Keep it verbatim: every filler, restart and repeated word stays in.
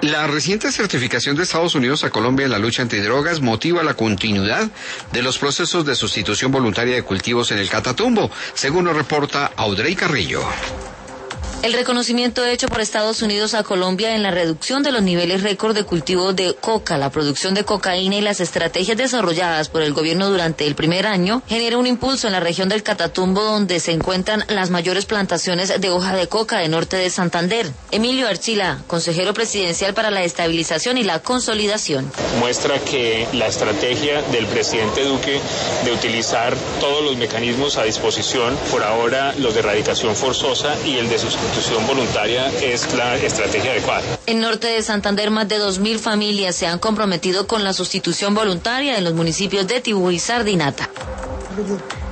La reciente certificación de Estados Unidos a Colombia en la lucha antidrogas motiva la continuidad de los procesos de sustitución voluntaria de cultivos en el Catatumbo, según nos reporta Audrey Carrillo. El reconocimiento hecho por Estados Unidos a Colombia en la reducción de los niveles récord de cultivo de coca, la producción de cocaína y las estrategias desarrolladas por el gobierno durante el primer año genera un impulso en la región del Catatumbo, donde se encuentran las mayores plantaciones de hoja de coca de norte de Santander. Emilio Archila, consejero presidencial para la estabilización y la consolidación. Muestra que la estrategia del presidente Duque de utilizar todos los mecanismos a disposición, por ahora los de erradicación forzosa y el de sustitución voluntaria, es la estrategia adecuada. En norte de Santander, más de dos mil familias se han comprometido con la sustitución voluntaria en los municipios de Tibú y Sardinata.